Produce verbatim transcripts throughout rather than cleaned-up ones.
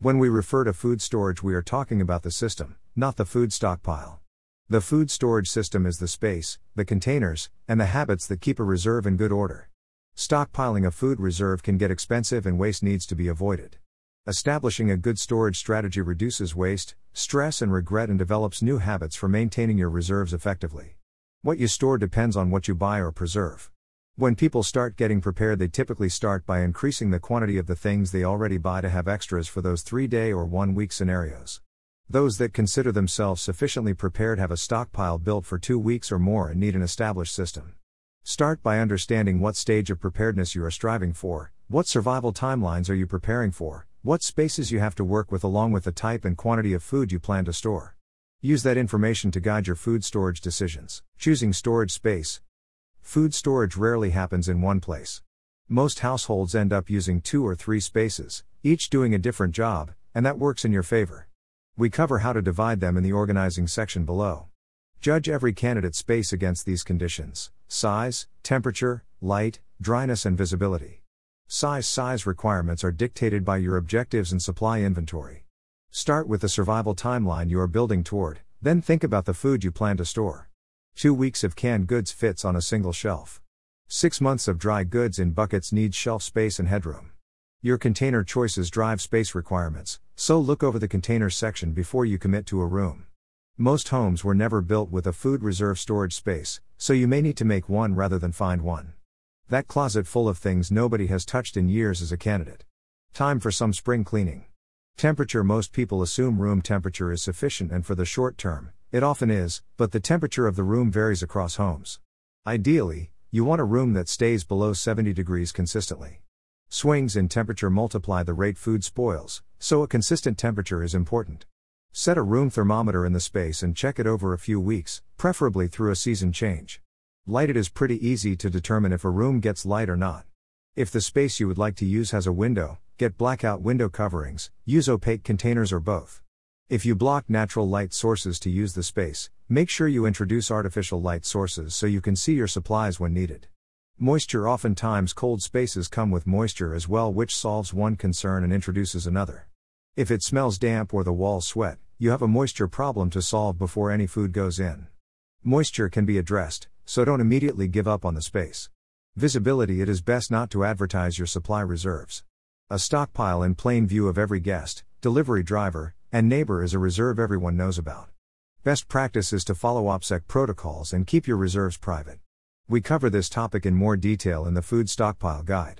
When we refer to food storage, we are talking about the system, not the food stockpile. The food storage system is the space, the containers, and the habits that keep a reserve in good order. Stockpiling a food reserve can get expensive and waste needs to be avoided. Establishing a good storage strategy reduces waste, stress, and regret and develops new habits for maintaining your reserves effectively. What you store depends on what you buy or preserve. When people start getting prepared, they typically start by increasing the quantity of the things they already buy to have extras for those three-day or one-week scenarios. Those that consider themselves sufficiently prepared have a stockpile built for two weeks or more and need an established system. Start by understanding what stage of preparedness you are striving for, what survival timelines are you preparing for, what spaces you have to work with, along with the type and quantity of food you plan to store. Use that information to guide your food storage decisions. Choosing storage space. Food storage rarely happens in one place. Most households end up using two or three spaces, each doing a different job, and that works in your favor. We cover how to divide them in the organizing section below. Judge every candidate space against these conditions: size, temperature, light, dryness, and visibility. Size Size requirements are dictated by your objectives and supply inventory. Start with the survival timeline you are building toward, then think about the food you plan to store. Two weeks of canned goods fits on a single shelf. Six months of dry goods in buckets needs shelf space and headroom. Your container choices drive space requirements, so look over the containers section before you commit to a room. Most homes were never built with a food reserve storage space, so you may need to make one rather than find one. That closet full of things nobody has touched in years is a candidate. Time for some spring cleaning. Temperature. Most people assume room temperature is sufficient, and for the short term, it often is, but the temperature of the room varies across homes. Ideally, you want a room that stays below seventy degrees consistently. Swings in temperature multiply the rate food spoils, so a consistent temperature is important. Set a room thermometer in the space and check it over a few weeks, preferably through a season change. Light. It is pretty easy to determine if a room gets light or not. If the space you would like to use has a window, get blackout window coverings, use opaque containers, or both. If you block natural light sources to use the space, make sure you introduce artificial light sources so you can see your supplies when needed. Moisture. Oftentimes cold spaces come with moisture as well, which solves one concern and introduces another. If it smells damp or the walls sweat, you have a moisture problem to solve before any food goes in. Moisture can be addressed, so don't immediately give up on the space. Visibility. It is best not to advertise your supply reserves. A stockpile in plain view of every guest, delivery driver, and neighbor is a reserve everyone knows about. Best practice is to follow OPSEC protocols and keep your reserves private. We cover this topic in more detail in the Food Stockpile Guide.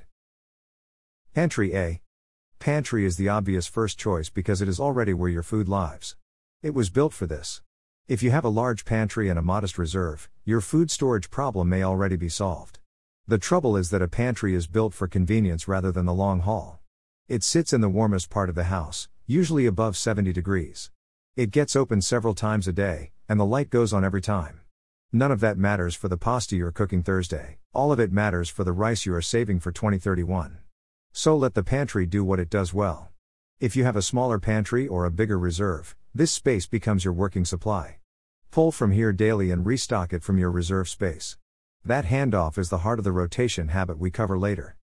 Pantry. A pantry is the obvious first choice because it is already where your food lives. It was built for this. If you have a large pantry and a modest reserve, your food storage problem may already be solved. The trouble is that a pantry is built for convenience rather than the long haul. It sits in the warmest part of the house, usually above seventy degrees. It gets open several times a day, and the light goes on every time. None of that matters for the pasta you're cooking Thursday, all of it matters for the rice you are saving for twenty thirty-one. So let the pantry do what it does well. If you have a smaller pantry or a bigger reserve, this space becomes your working supply. Pull from here daily and restock it from your reserve space. That handoff is the heart of the rotation habit we cover later.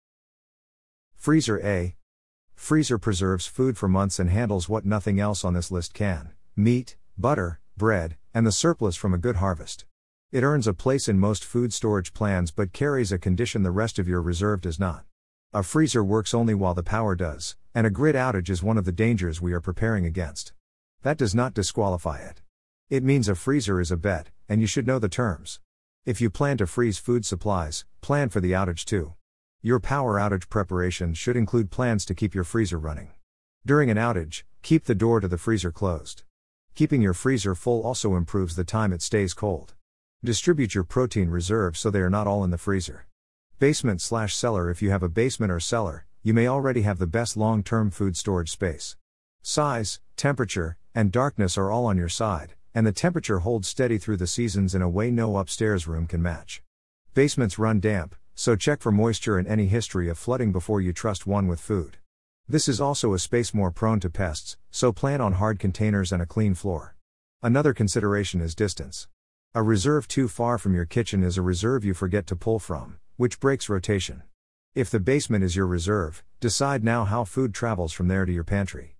Freezer. A freezer preserves food for months and handles what nothing else on this list can: meat, butter, bread, and the surplus from a good harvest. It earns a place in most food storage plans but carries a condition the rest of your reserve does not. A freezer works only while the power does, and a grid outage is one of the dangers we are preparing against. That does not disqualify it. It means a freezer is a bet, and you should know the terms. If you plan to freeze food supplies, plan for the outage too. Your power outage preparations should include plans to keep your freezer running. During an outage, keep the door to the freezer closed. Keeping your freezer full also improves the time it stays cold. Distribute your protein reserves so they are not all in the freezer. Basement slash cellar. If you have a basement or cellar, you may already have the best long-term food storage space. Size, temperature, and darkness are all on your side, and the temperature holds steady through the seasons in a way no upstairs room can match. Basements run damp, so check for moisture and any history of flooding before you trust one with food. This is also a space more prone to pests, so plan on hard containers and a clean floor. Another consideration is distance. A reserve too far from your kitchen is a reserve you forget to pull from, which breaks rotation. If the basement is your reserve, decide now how food travels from there to your pantry.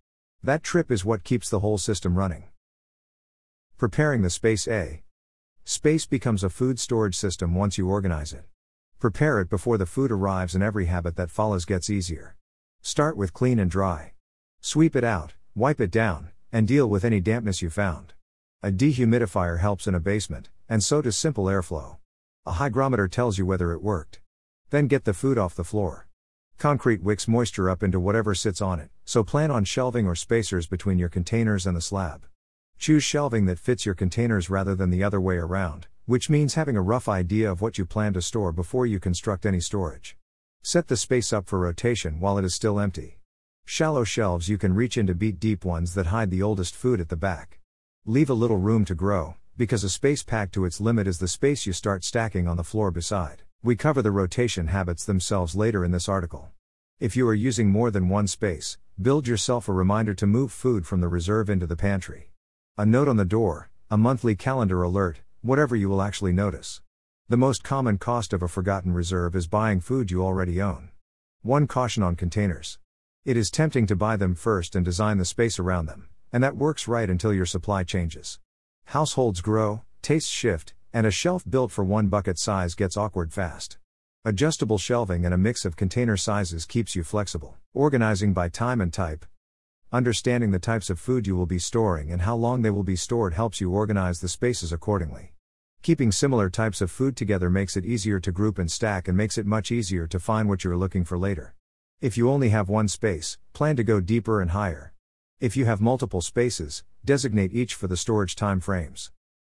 That trip is what keeps the whole system running. Preparing the space. A space becomes a food storage system once you organize it. Prepare it before the food arrives, and every habit that follows gets easier. Start with clean and dry. Sweep it out, wipe it down, and deal with any dampness you found. A dehumidifier helps in a basement, and so does simple airflow. A hygrometer tells you whether it worked. Then get the food off the floor. Concrete wicks moisture up into whatever sits on it, so plan on shelving or spacers between your containers and the slab. Choose shelving that fits your containers rather than the other way around, which means having a rough idea of what you plan to store before you construct any storage. Set the space up for rotation while it is still empty. Shallow shelves you can reach into, beat deep ones that hide the oldest food at the back. Leave a little room to grow, because a space packed to its limit is the space you start stacking on the floor beside. We cover the rotation habits themselves later in this article. If you are using more than one space, build yourself a reminder to move food from the reserve into the pantry. A note on the door, a monthly calendar alert, whatever you will actually notice. The most common cost of a forgotten reserve is buying food you already own. One caution on containers. It is tempting to buy them first and design the space around them, and that works right until your supply changes. Households grow, tastes shift, and a shelf built for one bucket size gets awkward fast. Adjustable shelving and a mix of container sizes keeps you flexible. Organizing by time and type. Understanding the types of food you will be storing and how long they will be stored helps you organize the spaces accordingly. Keeping similar types of food together makes it easier to group and stack and makes it much easier to find what you're looking for later. If you only have one space, plan to go deeper and higher. If you have multiple spaces, designate each for the storage time frames.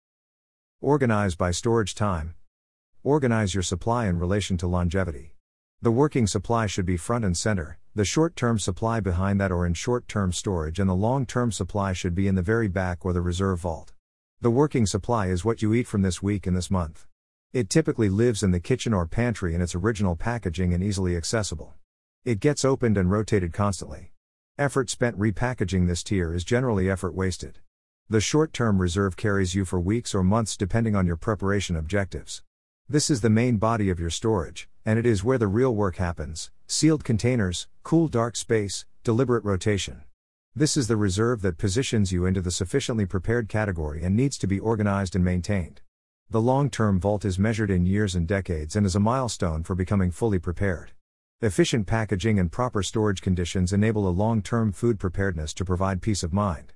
Organize by storage time. Organize your supply in relation to longevity. The working supply should be front and center, the short-term supply behind that or in short-term storage, and the long-term supply should be in the very back or the reserve vault. The working supply is what you eat from this week and this month. It typically lives in the kitchen or pantry in its original packaging and easily accessible. It gets opened and rotated constantly. Effort spent repackaging this tier is generally effort wasted. The short-term reserve carries you for weeks or months depending on your preparation objectives. This is the main body of your storage, and it is where the real work happens: sealed containers, cool dark space, deliberate rotation. This is the reserve that positions you into the sufficiently prepared category and needs to be organized and maintained. The long-term vault is measured in years and decades and is a milestone for becoming fully prepared. Efficient packaging and proper storage conditions enable a long-term food preparedness to provide peace of mind.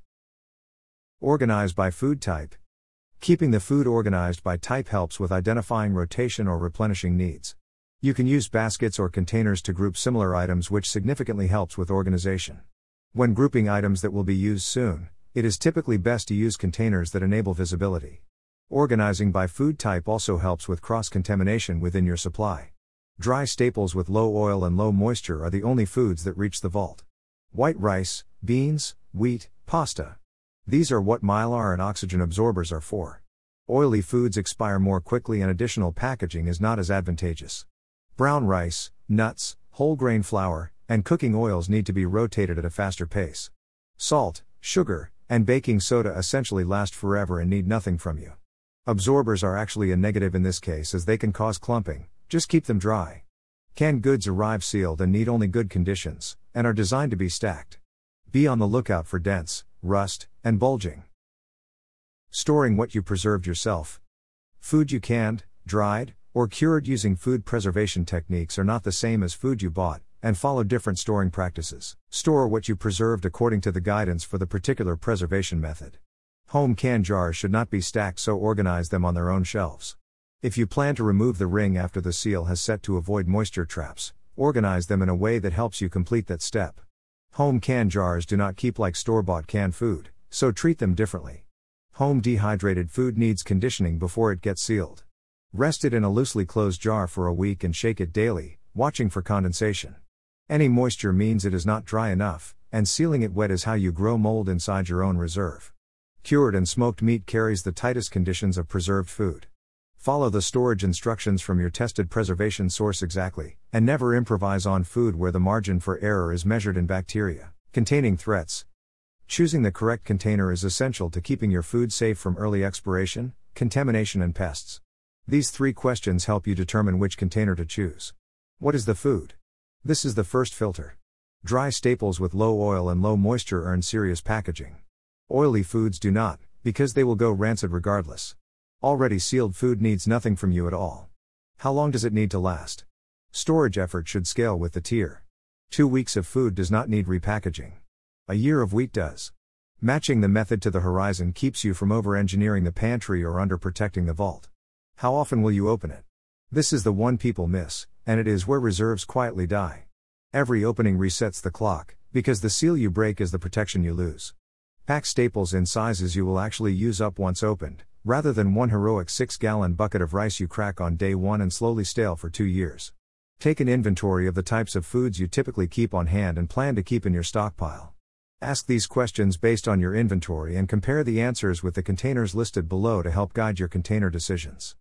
Organize by food type. Keeping the food organized by type helps with identifying rotation or replenishing needs. You can use baskets or containers to group similar items, which significantly helps with organization. When grouping items that will be used soon, it is typically best to use containers that enable visibility. Organizing by food type also helps with cross-contamination within your supply. Dry staples with low oil and low moisture are the only foods that reach the vault. White rice, beans, wheat, pasta. These are what Mylar and oxygen absorbers are for. Oily foods expire more quickly and additional packaging is not as advantageous. Brown rice, nuts, whole grain flour, and cooking oils need to be rotated at a faster pace. Salt, sugar, and baking soda essentially last forever and need nothing from you. Absorbers are actually a negative in this case as they can cause clumping, just keep them dry. Canned goods arrive sealed and need only good conditions, and are designed to be stacked. Be on the lookout for dents, rust, and bulging. Storing what you preserved yourself. Food you canned, dried, or cured using food preservation techniques are not the same as food you bought, and follow different storing practices. Store what you preserved according to the guidance for the particular preservation method. Home canned jars should not be stacked, so organize them on their own shelves. If you plan to remove the ring after the seal has set to avoid moisture traps, organize them in a way that helps you complete that step. Home canned jars do not keep like store-bought canned food, so treat them differently. Home dehydrated food needs conditioning before it gets sealed. Rest it in a loosely closed jar for a week and shake it daily, watching for condensation. Any moisture means it is not dry enough, and sealing it wet is how you grow mold inside your own reserve. Cured and smoked meat carries the tightest conditions of preserved food. Follow the storage instructions from your tested preservation source exactly, and never improvise on food where the margin for error is measured in bacteria containing threats. Choosing the correct container is essential to keeping your food safe from early expiration, contamination, and pests. These three questions help you determine which container to choose. What is the food? This is the first filter. Dry staples with low oil and low moisture earn serious packaging. Oily foods do not, because they will go rancid regardless. Already sealed food needs nothing from you at all. How long does it need to last? Storage effort should scale with the tier. Two weeks of food does not need repackaging. A year of wheat does. Matching the method to the horizon keeps you from over-engineering the pantry or under-protecting the vault. How often will you open it? This is the one people miss, and it is where reserves quietly die. Every opening resets the clock, because the seal you break is the protection you lose. Pack staples in sizes you will actually use up once opened, rather than one heroic six-gallon bucket of rice you crack on day one and slowly stale for two years. Take an inventory of the types of foods you typically keep on hand and plan to keep in your stockpile. Ask these questions based on your inventory and compare the answers with the containers listed below to help guide your container decisions.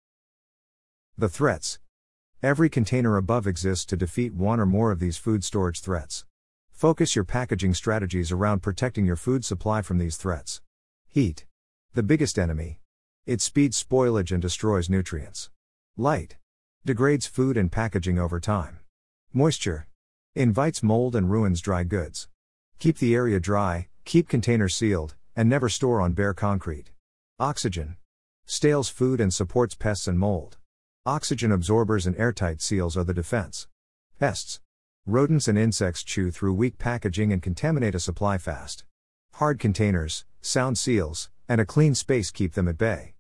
The threats. Every container above exists to defeat one or more of these food storage threats. Focus your packaging strategies around protecting your food supply from these threats. Heat. The biggest enemy. It speeds spoilage and destroys nutrients. Light. Degrades food and packaging over time. Moisture. Invites mold and ruins dry goods. Keep the area dry, keep containers sealed, and never store on bare concrete. Oxygen. Stales food and supports pests and mold. Oxygen absorbers and airtight seals are the defense. Pests. Rodents and insects chew through weak packaging and contaminate a supply fast. Hard containers, sound seals, and a clean space keep them at bay.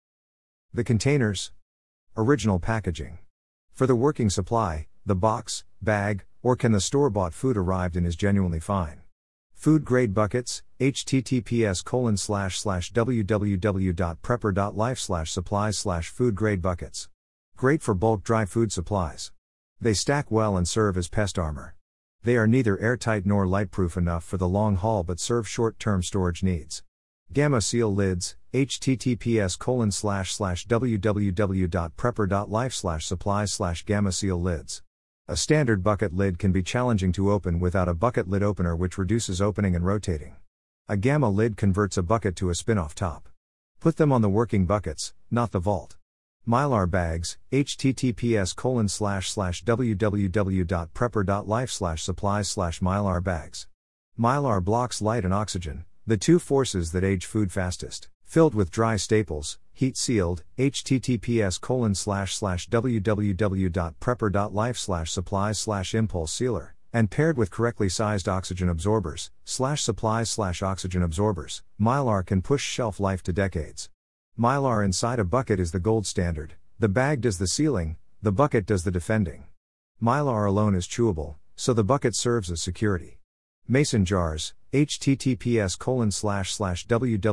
The containers. Original packaging. For the working supply, the box, bag, or can the store-bought food arrived in is genuinely fine. Food grade buckets, https colon slash slash www.prepper.life slash supplies slash food grade buckets. Great for bulk dry food supplies. They stack well and serve as pest armor. They are neither airtight nor lightproof enough for the long haul but serve short-term storage needs. Gamma Seal lids, https colon slash slash www.prepper.life slash supplies slash gamma seal lids. A standard bucket lid can be challenging to open without a bucket lid opener, which reduces opening and rotating. A gamma lid converts a bucket to a spin-off top. Put them on the working buckets, not the vault. Mylar bags, https colon slash slash www.prepper.life slash supplies slash mylar bags. Mylar blocks light and oxygen, the two forces that age food fastest. Filled with dry staples, heat sealed, https colon slash slash www.prepper.life slash supplies slash impulse sealer, and paired with correctly sized oxygen absorbers, slash supplies slash oxygen absorbers, Mylar can push shelf life to decades. Mylar inside a bucket is the gold standard. The bag does the sealing, the bucket does the defending. Mylar alone is chewable, so the bucket serves as security. Mason jars, https colon slash slash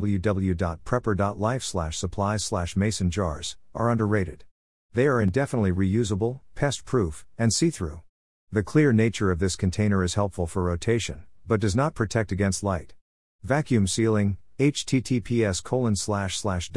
www.prepper.life slash supplies slash mason jars, are underrated. They are indefinitely reusable, pest-proof, and see-through. The clear nature of this container is helpful for rotation, but does not protect against light. Vacuum sealing, https colon slash slash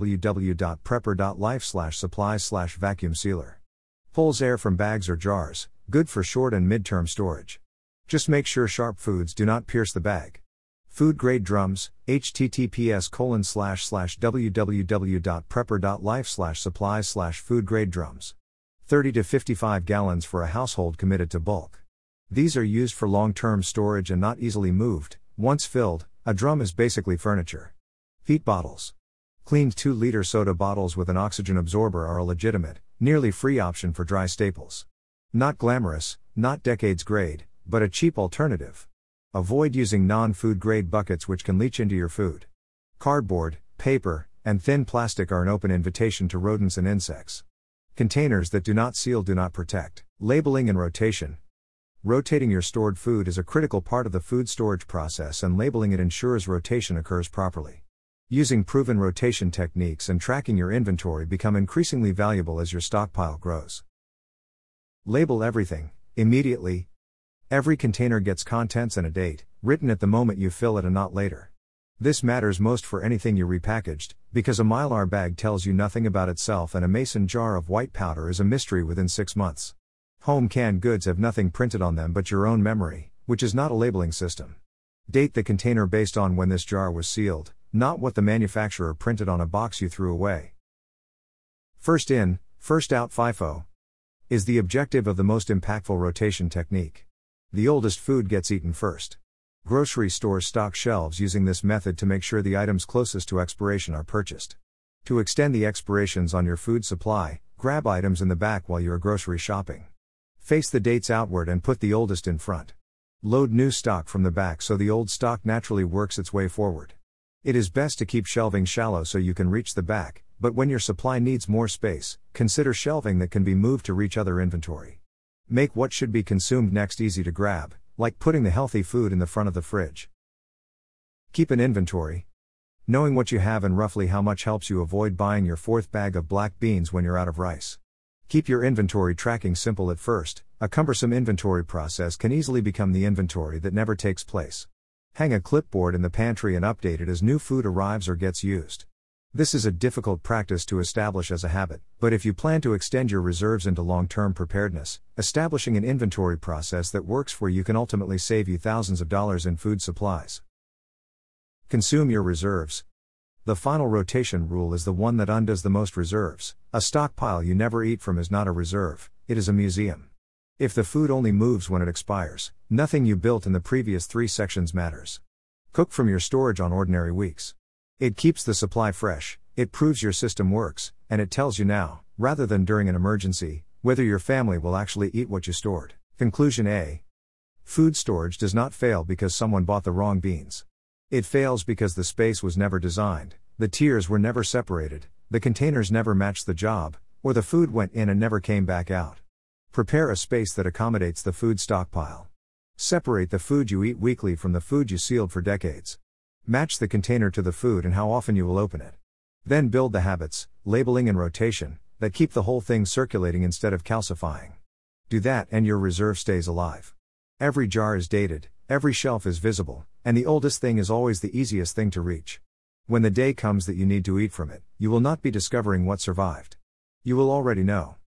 www.prepper.life slash supplies slash vacuum sealer. Pulls air from bags or jars, good for short and mid-term storage. Just make sure sharp foods do not pierce the bag. Food grade drums, https colon slash slash www.prepper.life slash supplies slash food grade drums. thirty to fifty-five gallons for a household committed to bulk. These are used for long-term storage and not easily moved. Once filled, a drum is basically furniture. Peat bottles. Cleaned two liter soda bottles with an oxygen absorber are a legitimate, nearly free option for dry staples. Not glamorous, not decades grade, but a cheap alternative. Avoid using non-food grade buckets which can leach into your food. Cardboard, paper, and thin plastic are an open invitation to rodents and insects. Containers that do not seal do not protect. Labeling and rotation. Rotating your stored food is a critical part of the food storage process, and labeling it ensures rotation occurs properly. Using proven rotation techniques and tracking your inventory become increasingly valuable as your stockpile grows. Label everything, immediately. Every container gets contents and a date, written at the moment you fill it and not later. This matters most for anything you repackaged, because a Mylar bag tells you nothing about itself and a mason jar of white powder is a mystery within six months. Home canned goods have nothing printed on them but your own memory, which is not a labeling system. Date the container based on when this jar was sealed, not what the manufacturer printed on a box you threw away. First in, first out FIFO is the objective of the most impactful rotation technique. The oldest food gets eaten first. Grocery stores stock shelves using this method to make sure the items closest to expiration are purchased. To extend the expirations on your food supply, grab items in the back while you are grocery shopping. Face the dates outward and put the oldest in front. Load new stock from the back so the old stock naturally works its way forward. It is best to keep shelving shallow so you can reach the back, but when your supply needs more space, consider shelving that can be moved to reach other inventory. Make what should be consumed next easy to grab, like putting the healthy food in the front of the fridge. Keep an inventory. Knowing what you have and roughly how much helps you avoid buying your fourth bag of black beans when you're out of rice. Keep your inventory tracking simple at first. A cumbersome inventory process can easily become the inventory that never takes place. Hang a clipboard in the pantry and update it as new food arrives or gets used. This is a difficult practice to establish as a habit, but if you plan to extend your reserves into long-term preparedness, establishing an inventory process that works for you can ultimately save you thousands of dollars in food supplies. Consume your reserves. The final rotation rule is the one that undoes the most reserves. A stockpile you never eat from is not a reserve, it is a museum. If the food only moves when it expires, nothing you built in the previous three sections matters. Cook from your storage on ordinary weeks. It keeps the supply fresh, it proves your system works, and it tells you now, rather than during an emergency, whether your family will actually eat what you stored. Conclusion A. Food storage does not fail because someone bought the wrong beans. It fails because the space was never designed, the tiers were never separated, the containers never matched the job, or the food went in and never came back out. Prepare a space that accommodates the food stockpile. Separate the food you eat weekly from the food you sealed for decades. Match the container to the food and how often you will open it. Then build the habits, labeling and rotation, that keep the whole thing circulating instead of calcifying. Do that and your reserve stays alive. Every jar is dated, every shelf is visible, and the oldest thing is always the easiest thing to reach. When the day comes that you need to eat from it, you will not be discovering what survived. You will already know.